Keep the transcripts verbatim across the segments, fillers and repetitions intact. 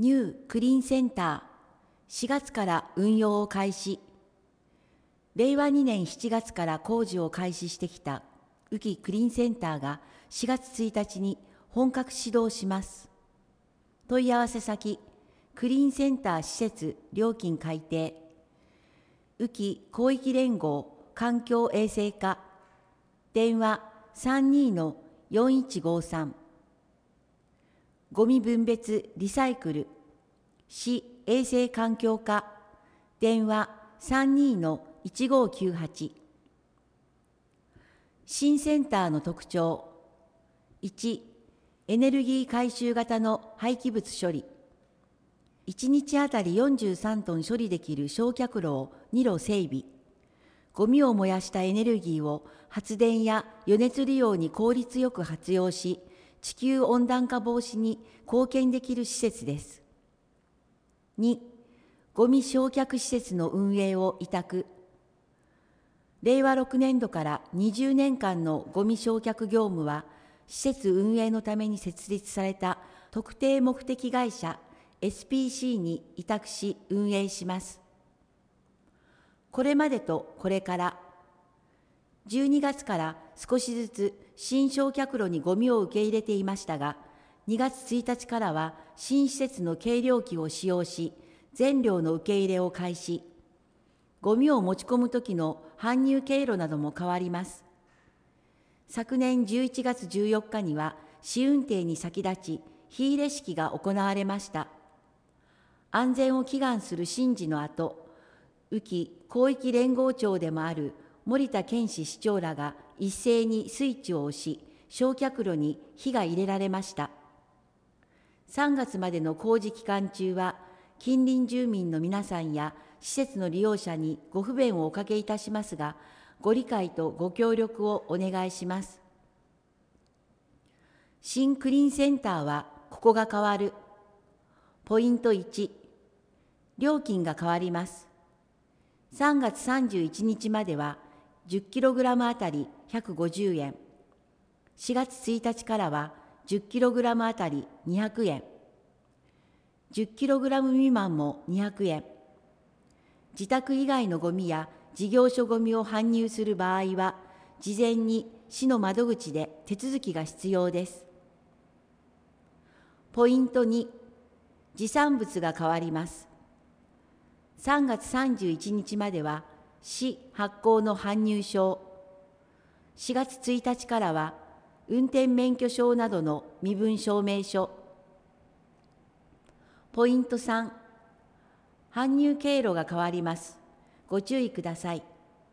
ニュークリーンセンター、しがつから運用を開始。れいわにねんしちがつから工事を開始してきた宇城クリーンセンターがしがつついたちに本格始動します。問い合わせ先、クリーンセンター施設料金改定、宇城広域連合環境衛生課、電話 さんにーのよんいちごさん、ゴミ分別リサイクル、市衛生環境課、電話 さんにーのいちごきゅうはち。新センターの特徴。いち、エネルギー回収型の廃棄物処理。いちにちあたりよんじゅうさんトン処理できる焼却炉をにろ整備。ゴミを燃やしたエネルギーを発電や余熱利用に効率よく活用し、地球温暖化防止に貢献できる施設です。に、ゴミ焼却施設の運営を委託。れいわろくねんどからにじゅうねんかんのゴミ焼却業務は、施設運営のために設立された特定目的会社 エスピーシー に委託し運営します。これまでとこれから、じゅうにがつから少しずつ新焼却炉にゴミを受け入れていましたが、にがつついたちからは新施設の計量器を使用し、全量の受け入れを開始。ゴミを持ち込むときの搬入経路なども変わります。昨年じゅういちがつじゅうよっかには試運転に先立ち、火入れ式が行われました。安全を祈願する神事の後、宇城広域連合長でもある森田健市市長らが一斉にスイッチを押し、焼却炉に火が入れられました。さんがつまでの工事期間中は、近隣住民の皆さんや施設の利用者にご不便をおかけいたしますが、ご理解とご協力をお願いします。新クリーンセンターはここが変わる。ポイントいち、料金が変わります。さんがつさんじゅういちにちまでは じゅっキログラム あたりひゃくごじゅうえん、しがつついたちからは じゅっキログラム あたりにひゃくえん、じゅっキログラム 未満もにひゃくえん、自宅以外のゴミや事業所ゴミを搬入する場合は、事前に市の窓口で手続きが必要です。ポイントに、持産物が変わります。さんがつさんじゅういちにちまでは市発行の搬入証、しがつついたちからは運転免許証などの身分証明書。ポイントさん、搬入経路が変わります。ご注意ください。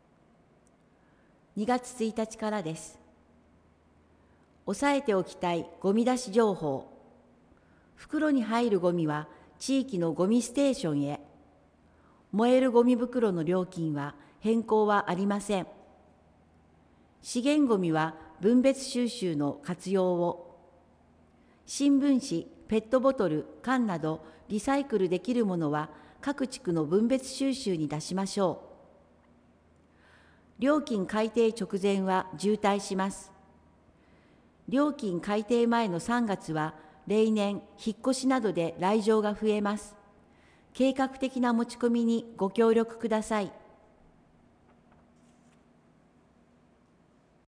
にがつついたちからです。押さえておきたいゴミ出し情報。袋に入るゴミは地域のゴミステーションへ。燃えるゴミ袋の料金は変更はありません。資源ゴミは分別収集の活用を。新聞紙、ペットボトル、缶などリサイクルできるものは各地区の分別収集に出しましょう。料金改定直前は渋滞します。料金改定前のさんがつは例年引っ越しなどで来場が増えます。計画的な持ち込みにご協力ください。